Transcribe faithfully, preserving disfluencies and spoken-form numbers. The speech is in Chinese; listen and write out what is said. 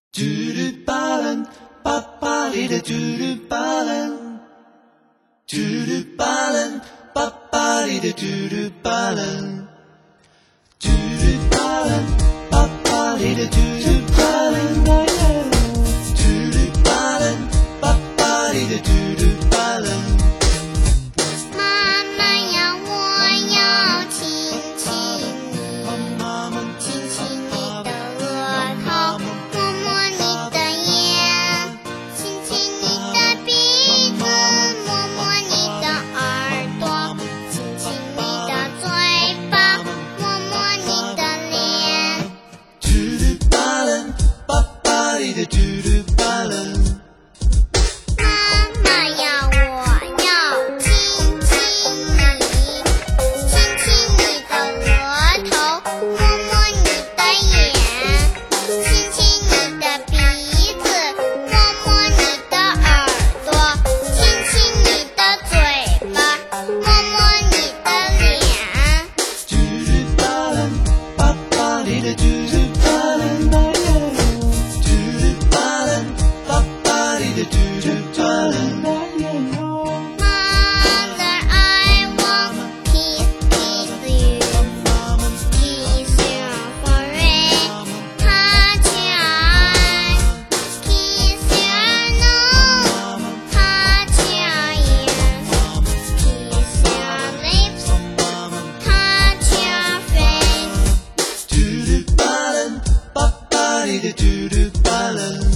嘟噜巴伦，巴巴里的嘟噜巴伦，嘟噜巴伦，巴巴里的嘟噜巴伦，嘟噜巴伦，巴巴里的嘟噜巴伦，嘟噜巴伦，巴巴里的嘟噜巴伦。 妈妈呀，我要亲亲你，亲亲你的额头，摸摸你的眼，亲亲你的鼻子，摸摸你的耳朵，亲亲你的嘴巴，摸摸你的脸。 嘟噜巴伦，巴巴里的嘟噜巴伦。 妈妈呀，我要亲亲你，亲亲你的额头，摸摸你的眼，亲亲你的鼻子，摸摸你的耳朵，亲亲你的嘴巴，摸摸你的脸。 嘟噜巴伦，巴巴里的嘟噜巴伦，嘟噜巴伦，巴巴里的嘟噜巴伦。 Mother, I want kiss, kiss you, kiss your forehead, touch your eyes, kiss your nose, touch your ears, kiss your lips, touch your face. 嘟噜巴伦，巴巴里的嘟噜巴伦。